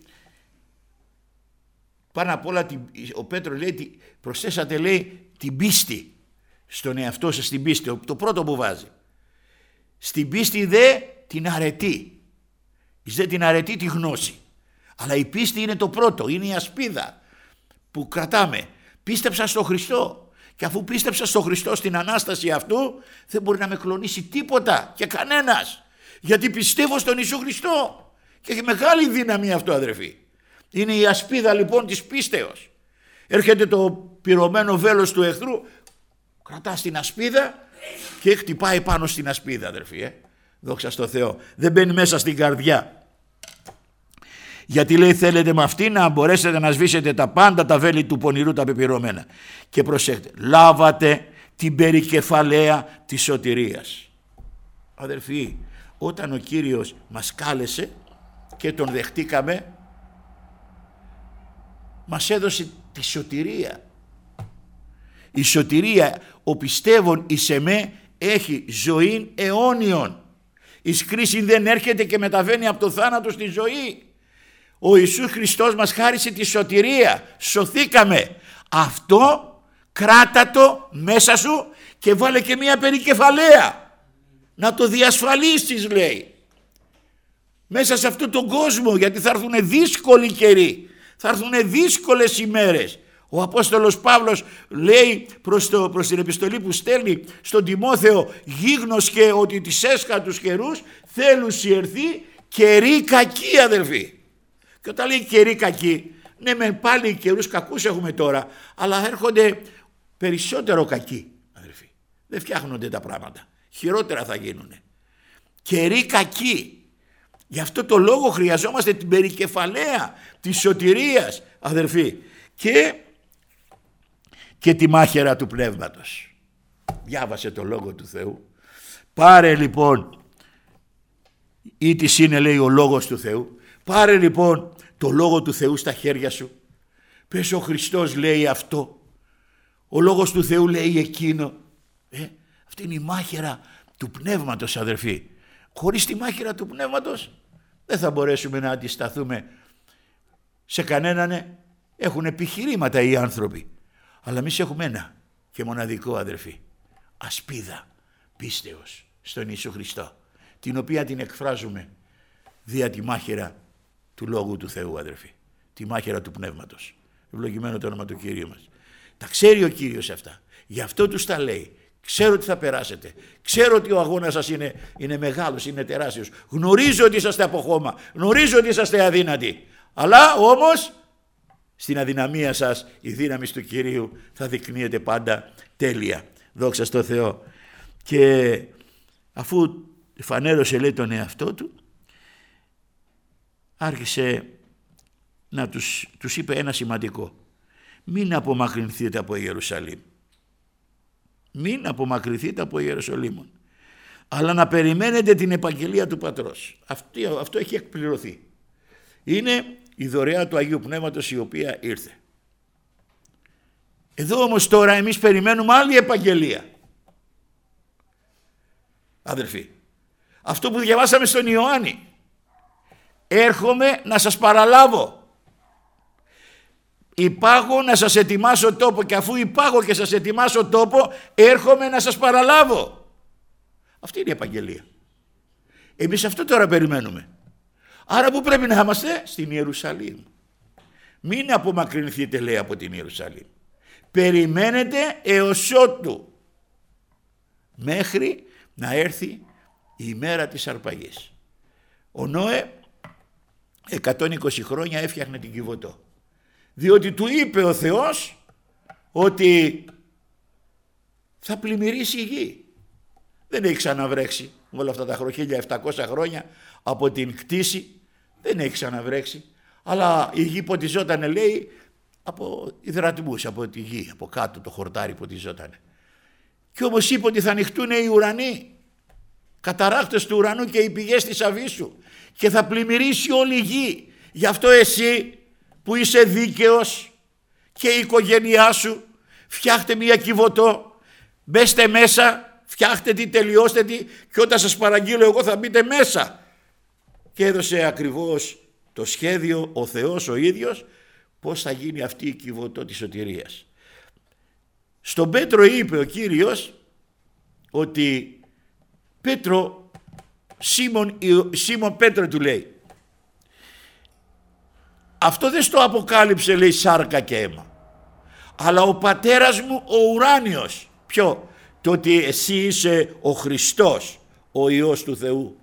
πάνω απ' όλα, ο Πέτρος λέει, προσθέσατε, λέει, την πίστη στον εαυτό σας, την πίστη, το πρώτο που βάζει. Στην πίστη δε την αρετή. Εις δε την αρετή τη γνώση. Αλλά η πίστη είναι το πρώτο, είναι η ασπίδα που κρατάμε. Πίστεψα στο Χριστό. Και αφού πίστεψα στο Χριστό, στην Ανάσταση αυτού, δεν μπορεί να με κλονίσει τίποτα και κανένας. Γιατί πιστεύω στον Ιησού Χριστό. Και έχει μεγάλη δύναμη αυτό, αδερφοί. Είναι η ασπίδα λοιπόν της πίστεως. Έρχεται το πυρωμένο βέλος του εχθρού, κρατά στην ασπίδα και χτυπάει πάνω στην ασπίδα, αδερφοί. Ε. Δόξα στο Θεό. Δεν μπαίνει μέσα στην καρδιά. Γιατί, λέει, θέλετε με αυτή να μπορέσετε να σβήσετε τα πάντα τα βέλη του πονηρού τα πεπυρωμένα. Και προσέχτε, λάβατε την περικεφαλαία της σωτηρίας. Αδερφοί, όταν ο Κύριος μας κάλεσε και τον δεχτήκαμε, μας έδωσε τη σωτηρία. Η σωτηρία, ο πιστεύων εις εμέ έχει ζωή αιώνιον. Εις κρίση δεν έρχεται και μεταβαίνει από το θάνατο στη ζωή. Ο Ιησούς Χριστός μας χάρισε τη σωτηρία. Σωθήκαμε. Αυτό κράτα το μέσα σου και βάλε και μια περικεφαλαία. Να το διασφαλίσεις, λέει. Μέσα σε αυτόν τον κόσμο, γιατί θα έρθουν δύσκολοι καιροί. Θα έρθουν δύσκολες ημέρες. Ο Απόστολος Παύλος λέει προς, το, προς την επιστολή που στέλνει στον Τιμόθεο, γίγνος και ότι τις έσχα τους καιρούς θέλουν σιερθεί καιροί κακοί, αδελφοί. Και όταν λέει καιροί κακοί, ναι, με πάλι καιρούς κακούς έχουμε τώρα, αλλά έρχονται περισσότερο κακοί, αδελφοί. Δεν φτιάχνονται τα πράγματα. Χειρότερα θα γίνουν. Καιροί κακοί. Γι' αυτό το λόγο χρειαζόμαστε την περικεφαλαία της σωτηρίας, αδελφοί. Και, και τη μάχαιρα του πνεύματος. Διάβασε το λόγο του Θεού. Πάρε λοιπόν, ή της είναι, λέει, ο λόγος του Θεού. Πάρε λοιπόν το λόγο του Θεού στα χέρια σου. Πες, ο Χριστός λέει αυτό. Ο λόγος του Θεού λέει εκείνο. Ε, αυτή είναι η μάχαιρα του πνεύματος, αδερφοί. Χωρίς τη μάχαιρα του πνεύματος δεν θα μπορέσουμε να αντισταθούμε σε κανέναν. Έχουν επιχειρήματα οι άνθρωποι. Αλλά εμείς έχουμε ένα και μοναδικό, αδερφοί. Ασπίδα πίστεως στον Ιησού Χριστό, την οποία την εκφράζουμε δια τη μάχαιρα του Λόγου του Θεού, αδερφοί. Τη μάχαιρα του πνεύματος. Ευλογημένο το όνομα του Κυρίου μας. Τα ξέρει ο Κύριος αυτά. Γι' αυτό τους τα λέει. Ξέρω ότι θα περάσετε. Ξέρω ότι ο αγώνας σας είναι, είναι μεγάλος, είναι τεράστιος. Γνωρίζω ότι είσαστε από χώμα. Γνωρίζω ότι είσαστε αδύνατοι. Αλλά όμως στην αδυναμία σας η δύναμη του Κυρίου θα δεικνύεται πάντα τέλεια. Δόξα στο Θεό. Και αφού φανέρωσε, λέει, τον εαυτό του, άρχισε να τους, τους είπε ένα σημαντικό. Μην απομακρυνθείτε από Ιερουσαλήμ. Μην απομακρυνθείτε από Ιερουσαλήμ. Αλλά να περιμένετε την επαγγελία του Πατρός. Αυτό, αυτό έχει εκπληρωθεί. Είναι η δωρεά του Αγίου Πνεύματος η οποία ήρθε. Εδώ όμως τώρα εμείς περιμένουμε άλλη επαγγελία. Αδερφοί, αυτό που διαβάσαμε στον Ιωάννη. Έρχομαι να σας παραλάβω. Υπάγω να σας ετοιμάσω τόπο και αφού υπάγω και σας ετοιμάσω τόπο, έρχομαι να σας παραλάβω. Αυτή είναι η επαγγελία. Εμείς αυτό τώρα περιμένουμε. Άρα που πρέπει να είμαστε? Στην Ιερουσαλήμ. Μην απομακρυνθείτε, λέει, από την Ιερουσαλήμ. Περιμένετε έως ότου, μέχρι να έρθει η ημέρα της αρπαγής. Ο Νόε εκατόν είκοσι χρόνια έφτιαχνε την Κιβωτό, διότι του είπε ο Θεός ότι θα πλημμυρίσει η γη. Δεν έχει ξαναβρέξει όλα αυτά τα χρόνια, χίλια επτακόσια χρόνια από την κτήση, δεν έχει ξαναβρέξει, αλλά η γη ποτιζότανε, λέει, από υδρατμούς, από τη γη, από κάτω το χορτάρι ποτιζότανε. Και όμως είπε ότι θα ανοιχτούν οι ουρανοί, καταρράκτες του ουρανού και οι πηγές της αβύσσου, και θα πλημμυρίσει όλη η γη. Γι' αυτό εσύ που είσαι δίκαιος και η οικογένειά σου, φτιάχτε μια Κιβωτό, μπέστε μέσα, φτιάχτε τη, τελειώστε τη, και όταν σας παραγγείλω εγώ θα μπείτε μέσα. Και έδωσε ακριβώς το σχέδιο ο Θεός ο ίδιος πώς θα γίνει αυτή η Κιβωτό της σωτηρίας. Στον Πέτρο είπε ο Κύριος ότι Πέτρο, Σίμων, Σίμων Πέτρο του λέει, αυτό δεν στο αποκάλυψε, λέει, σάρκα και αίμα, αλλά ο πατέρας μου ο ουράνιος. Ποιο? Το ότι εσύ είσαι ο Χριστός, ο Υιός του Θεού.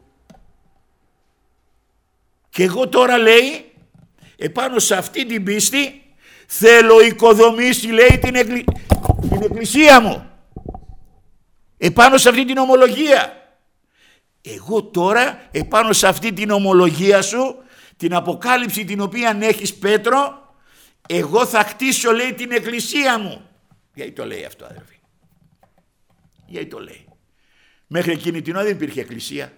Και εγώ τώρα, λέει, επάνω σε αυτή την πίστη θέλω οικοδομήσει, λέει, την, εκκλη... την εκκλησία μου. Επάνω σε αυτή την ομολογία. Εγώ τώρα επάνω σε αυτή την ομολογία σου, την αποκάλυψη την οποία έχεις, Πέτρο, εγώ θα χτίσω, λέει, την εκκλησία μου. Γιατί το λέει αυτό, αδερφοί? Γιατί το λέει? Μέχρι εκείνη την ώρα δεν υπήρχε εκκλησία.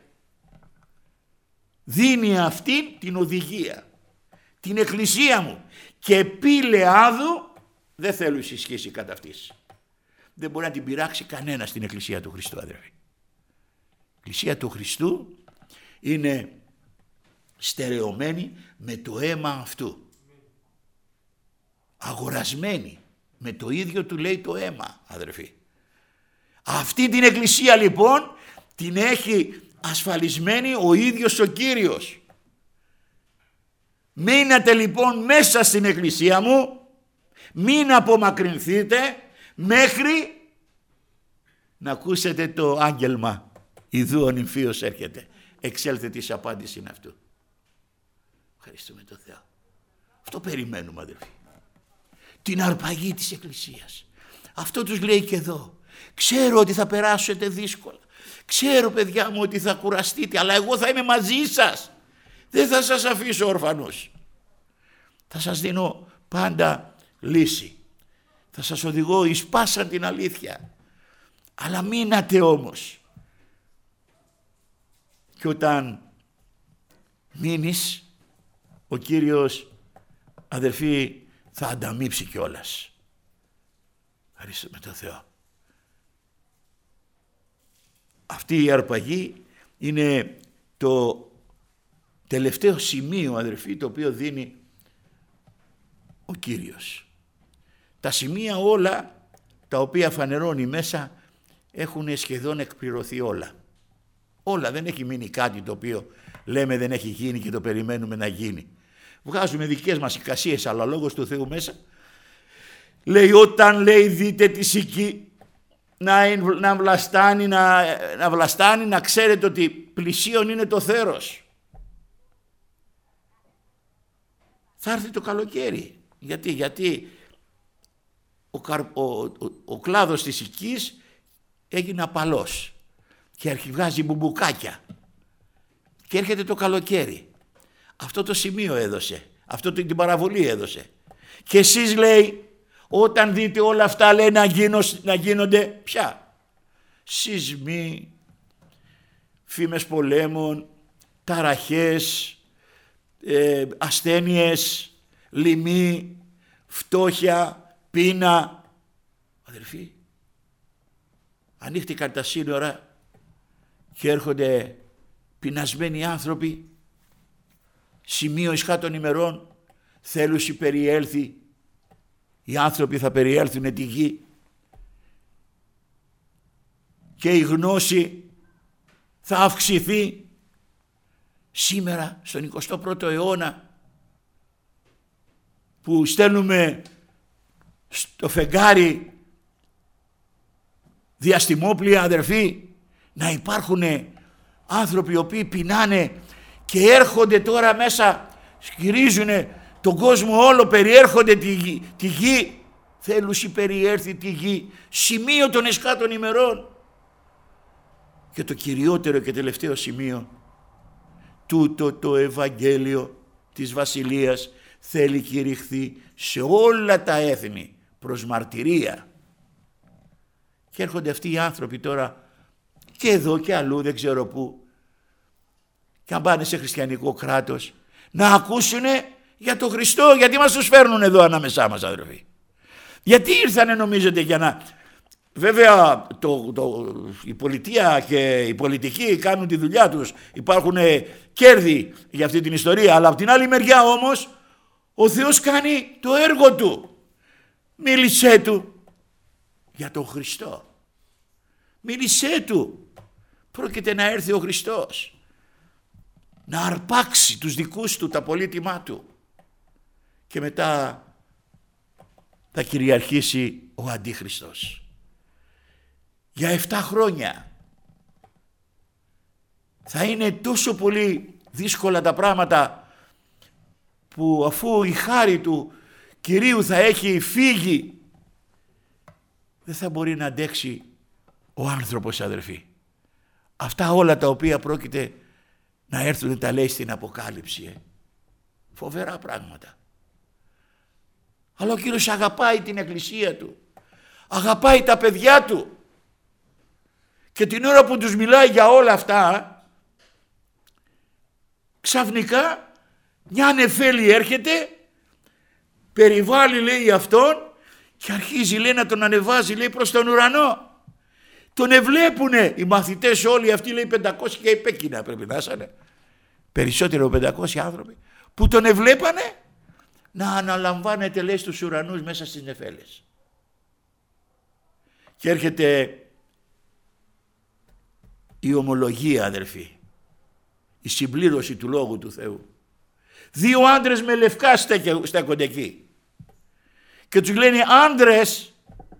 Δίνει αυτή την οδηγία, την εκκλησία μου, και πήλε άδου δεν θέλω ισχύσει κατά αυτής. Δεν μπορεί να την πειράξει κανένα στην εκκλησία του Χριστού, αδερφοί. Η εκκλησία του Χριστού είναι στερεωμένη με το αίμα αυτού, αγορασμένη με το ίδιο του, λέει, το αίμα, αδερφοί. Αυτή την εκκλησία λοιπόν την έχει ασφαλισμένη ο ίδιος ο Κύριος. Μείνατε λοιπόν μέσα στην εκκλησία μου, μην απομακρυνθείτε μέχρι να ακούσετε το άγγελμα, ιδού ο νυμφίος έρχεται, εξέλθε της απάντηση αυτού. Ευχαριστούμε τον Θεό. Αυτό περιμένουμε, αδελφοί. Την αρπαγή της εκκλησίας. Αυτό τους λέει και εδώ. Ξέρω ότι θα περάσετε δύσκολα. Ξέρω, παιδιά μου, ότι θα κουραστείτε, αλλά εγώ θα είμαι μαζί σας. Δεν θα σας αφήσω όρφανους. Θα σας δίνω πάντα λύση. Θα σας οδηγώ εις πάσαν την αλήθεια. Αλλά μείνατε όμως. Και όταν μείνεις, ο Κύριος, αδερφοί, θα ανταμείψει κιόλας. Ευχαριστούμε τον Θεό. Αυτή η αρπαγή είναι το τελευταίο σημείο, αδερφοί, το οποίο δίνει ο Κύριος. Τα σημεία όλα τα οποία φανερώνει μέσα έχουν σχεδόν εκπληρωθεί όλα. Όλα, δεν έχει μείνει κάτι το οποίο λέμε δεν έχει γίνει και το περιμένουμε να γίνει. Βγάζουμε δικές μας εικασίες, αλλά ο Λόγος του Θεού μέσα λέει, όταν, λέει, δείτε τη σική να, να, βλαστάνει, να, να βλαστάνει, να ξέρετε ότι πλησίον είναι το θέρος. Θα έρθει το καλοκαίρι. Γιατί, γιατί ο, καρ, ο, ο, ο κλάδος της σικής έγινε απαλός και αρχιβγάζει μπουμπουκάκια και έρχεται το καλοκαίρι. Αυτό το σημείο έδωσε, αυτό την παραβολή έδωσε. Και εσείς, λέει, όταν δείτε όλα αυτά, λέει, να, γίνω, να γίνονται πια σεισμοί, φήμες πολέμων, ταραχές, ε, ασθένειες, λοιμοί, φτώχεια, πείνα. Αδερφοί, ανοίχτηκαν τα σύνορα και έρχονται πεινασμένοι άνθρωποι. Σημείο εις χάτων ημερών θέλουσι περιέλθει οι άνθρωποι θα περιέλθουν τη γη και η γνώση θα αυξηθεί. Σήμερα στον εικοστό πρώτο αιώνα που στέλνουμε στο φεγγάρι διαστημόπλια, αδερφοί, να υπάρχουν άνθρωποι οι οποίοι πεινάνε και έρχονται τώρα μέσα, σκυρίζουν τον κόσμο όλο, περιέρχονται τη γη, τη γη. Θέλουσι περιέρθει τη γη, σημείο των εσκάτων ημερών. Και το κυριότερο και τελευταίο σημείο, τούτο το Ευαγγέλιο της Βασιλείας θέλει κηρυχθεί σε όλα τα έθνη προς μαρτυρία. Και έρχονται αυτοί οι άνθρωποι τώρα και εδώ και αλλού, δεν ξέρω πού, και αν πάνε σε χριστιανικό κράτος, να ακούσουν για τον Χριστό. Γιατί μας τους φέρνουν εδώ ανάμεσά μας, αδερφοί? Γιατί ήρθανε, νομίζετε, για να... Βέβαια το, το, η πολιτεία και οι πολιτικοί κάνουν τη δουλειά τους, υπάρχουν κέρδη για αυτή την ιστορία, αλλά από την άλλη μεριά όμως ο Θεός κάνει το έργο του. Μίλησέ του για τον Χριστό. Μίλησέ του. Πρόκειται να έρθει ο Χριστός να αρπάξει τους δικούς του, τα πολύτιμά του, και μετά θα κυριαρχήσει ο Αντίχριστος. Για εφτά χρόνια θα είναι τόσο πολύ δύσκολα τα πράγματα, που αφού η χάρη του Κυρίου θα έχει φύγει, δεν θα μπορεί να αντέξει ο άνθρωπος, αδερφοί. Αυτά όλα τα οποία πρόκειται να έρθουν, τα λέει στην Αποκάλυψη. Ε. Φοβερά πράγματα. Αλλά ο Κύριος αγαπάει την εκκλησία του. Αγαπάει τα παιδιά του. Και την ώρα που τους μιλάει για όλα αυτά, ξαφνικά μια νεφέλη έρχεται, περιβάλλει, λέει, αυτόν και αρχίζει, λέει, να τον ανεβάζει, λέει, προς τον ουρανό. Τον ευλέπουνε οι μαθητές όλοι αυτοί, λέει, πεντακόσιοι και υπέκεινα πρέπει να ήσανε. Περισσότερο από πεντακόσιοι άνθρωποι που τον ευλέπανε να αναλαμβάνεται, λέει, στους ουρανούς μέσα στις νεφέλες. Και έρχεται η ομολογία, αδερφοί, η συμπλήρωση του Λόγου του Θεού. Δύο άντρες με λευκά στέκονται εκεί και τους λένε, άντρες,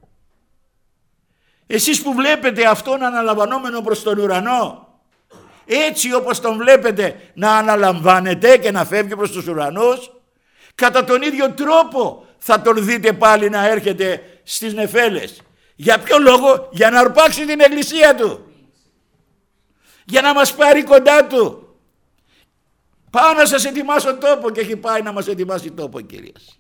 εσείς που βλέπετε αυτόν αναλαμβανόμενο προς τον ουρανό, έτσι όπως τον βλέπετε να αναλαμβάνετε και να φεύγει προς τους ουρανούς, κατά τον ίδιο τρόπο θα τον δείτε πάλι να έρχεται στις νεφέλες. Για ποιο λόγο? Για να αρπάξει την εκκλησία του, για να μας πάρει κοντά του. Πάω να σας ετοιμάσω τόπο, και έχει πάει να μας ετοιμάσει τόπο, Κύριος.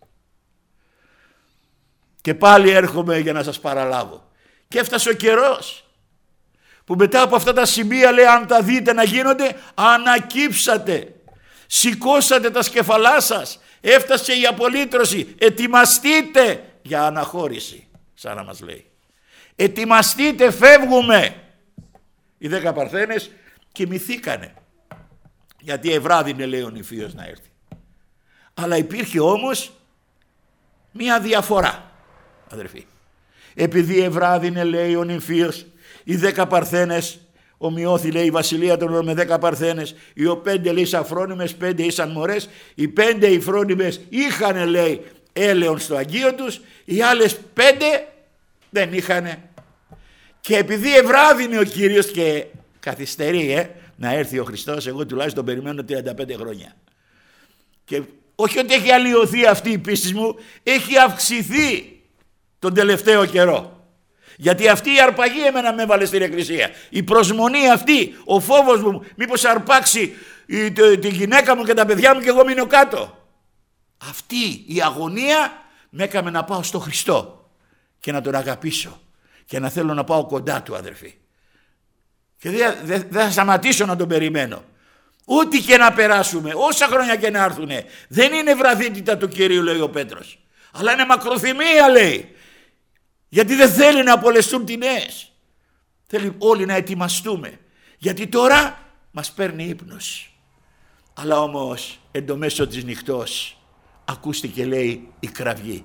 Και πάλι έρχομαι για να σας παραλάβω. Και έφτασε ο καιρός που μετά από αυτά τα σημεία, λέει, αν τα δείτε να γίνονται, ανακύψατε, σηκώσατε τα σκεφαλά σας, έφτασε η απολύτρωση, ετοιμαστείτε για αναχώρηση, σαν να μας λέει. Ετοιμαστείτε, φεύγουμε. Οι δέκα παρθένες κοιμηθήκανε, γιατί ευράδυνε, λέει, ο νηφίος να έρθει. Αλλά υπήρχε όμως μία διαφορά, αδερφοί. Επειδή ευράδυνε, λέει, ο νηφίος, οι δέκα παρθένες, ομοιώθη, λέει, η βασιλεία των με δέκα παρθένες, οι πέντε, λέει, ήσαν φρόνιμες, πέντε ήσαν μωρές, οι πέντε οι φρόνιμες είχαν, λέει, έλεον στο αγγείο τους, οι άλλες πέντε δεν είχανε. Και επειδή ευράδυνε ο Κύριος και καθυστερεί ε, να έρθει ο Χριστός, εγώ τουλάχιστον περιμένω τριάντα πέντε χρόνια. Και όχι ότι έχει αλλοιωθεί αυτή η πίστη μου, έχει αυξηθεί τον τελευταίο καιρό. Γιατί αυτή η αρπαγή εμένα με έβαλε στην εκκλησία. Η προσμονή αυτή, ο φόβος μου, μήπως αρπάξει η, το, τη γυναίκα μου και τα παιδιά μου και εγώ μείνω κάτω. Αυτή η αγωνία με έκαμε να πάω στο Χριστό και να τον αγαπήσω και να θέλω να πάω κοντά του, αδερφοί. Και δεν δε, δε θα σταματήσω να τον περιμένω. Ούτε και να περάσουμε, όσα χρόνια και να έρθουνε. Δεν είναι βραδύτητα του Κυρίου, λέει ο Πέτρος. Αλλά είναι μακροθυμία, λέει. Γιατί δεν θέλει να απολεστούν τιμές. Θέλει όλοι να ετοιμαστούμε. Γιατί τώρα μας παίρνει ύπνος. Αλλά όμως εν το μέσο της νυχτός ακούστηκε, λέει, η κραυγή.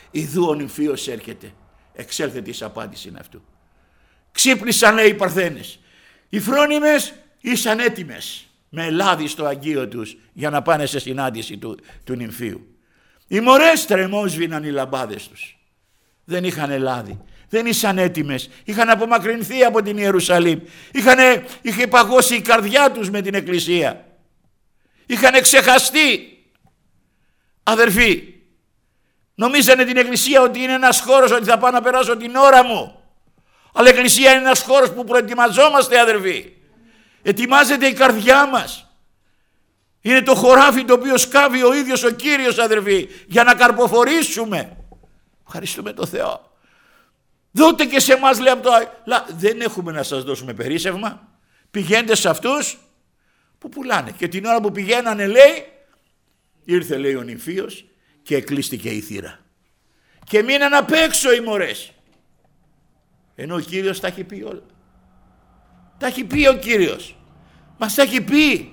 Ιδού ο νυμφίος έρχεται, εξέλθε της απάντηση αυτού. Ξύπνησαν, λέει, οι Παρθένες. Οι φρόνιμες ήσαν έτοιμες με λάδι στο αγγείο τους για να πάνε σε συνάντηση του, του νυμφίου. Οι μωρές τρεμόσβηναν οι λαμπάδες τους. Δεν είχαν λάδι, δεν ήσαν έτοιμες, είχαν απομακρυνθεί από την Ιερουσαλήμ, είχαν, είχε παγώσει η καρδιά τους με την εκκλησία, είχαν ξεχαστεί. Αδερφοί, νομίζανε την εκκλησία ότι είναι ένας χώρος, ότι θα πάω να περάσω την ώρα μου. Αλλά η εκκλησία είναι ένας χώρος που προετοιμαζόμαστε, αδερφοί. Ετοιμάζεται η καρδιά μας. Είναι το χωράφι το οποίο σκάβει ο ίδιος ο Κύριος, αδερφοί, για να καρποφορήσουμε. Ευχαριστούμε τον Θεό. Δώτε και σε εμάς, λέει, από το... Δεν έχουμε να σας δώσουμε περίσσευμα. Πηγαίνετε σε αυτούς που πουλάνε. Και την ώρα που πηγαίνανε, λέει, ήρθε, λέει, ο νυμφίος και εκλείστηκε η θύρα. Και μείναν απ' έξω οι μωρές. Ενώ ο Κύριος τα έχει πει όλα. Τα έχει πει ο Κύριος. Μας τα έχει πει.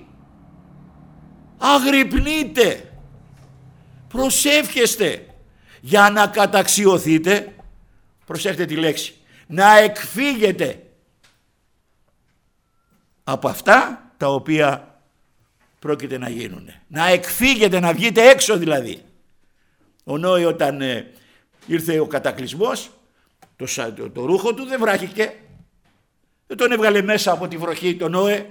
Αγρυπνείτε. Προσεύχεστε. Για να καταξιωθείτε. Προσέχετε τη λέξη. Να εκφύγετε από αυτά τα οποία πρόκειται να γίνουν. Να εκφύγετε, να βγείτε έξω δηλαδή. Ο Νόε όταν ε, ήρθε ο κατακλυσμός, το, το, το ρούχο του δεν βράχηκε. Δεν τον έβγαλε μέσα από τη βροχή τον Νόε.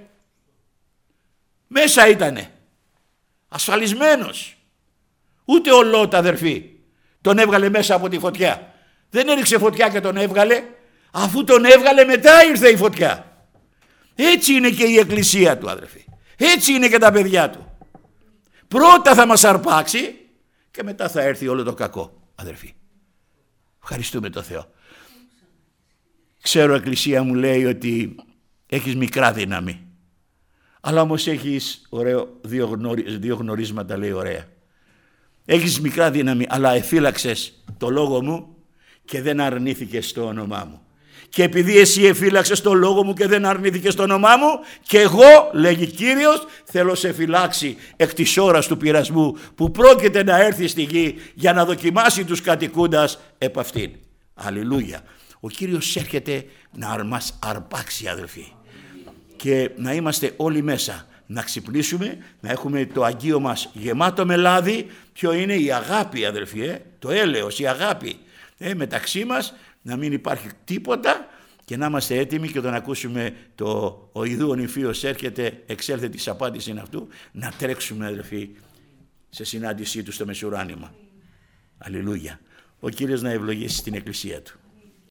Μέσα ήτανε. Ασφαλισμένος. Ούτε ο Λότ, αδερφοί, τον έβγαλε μέσα από τη φωτιά. Δεν έριξε φωτιά και τον έβγαλε. Αφού τον έβγαλε μετά ήρθε η φωτιά. Έτσι είναι και η εκκλησία του, αδερφοί. Έτσι είναι και τα παιδιά του. Πρώτα θα μας αρπάξει και μετά θα έρθει όλο το κακό, αδερφοί. Ευχαριστούμε τον Θεό. Ξέρω, εκκλησία μου λέει ότι έχεις μικρά δύναμη. Αλλά όμως έχεις ωραίο, δύο, γνωρι, δύο γνωρίσματα, λέει, ωραία. Έχεις μικρά δύναμη, αλλά εφύλαξες το λόγο μου και δεν αρνήθηκες το όνομά μου. Και επειδή εσύ εφύλαξες το λόγο μου και δεν αρνήθηκες το όνομά μου, και εγώ, λέγει Κύριος, θέλω σε φυλάξει εκ της ώρας του πειρασμού που πρόκειται να έρθει στη γη για να δοκιμάσει τους κατοικούντας επ' αυτήν. Αλληλούια. Ο Κύριος έρχεται να μας αρπάξει, αδελφοί, και να είμαστε όλοι μέσα, να ξυπνήσουμε, να έχουμε το αγγείο μας γεμάτο με λάδι. Ποιο είναι? Η αγάπη, αδελφοί, ε? Το έλεος, η αγάπη ε, μεταξύ μας, να μην υπάρχει τίποτα και να είμαστε έτοιμοι, και όταν ακούσουμε το «Ο ιδού ο νυμφίος έρχεται, εξέλθε της απάντησης αυτού», να τρέξουμε, αδελφοί, σε συνάντησή του στο μεσουράνημα. Αλληλούια. Ο Κύριος να ευλογήσει την εκκλησία του.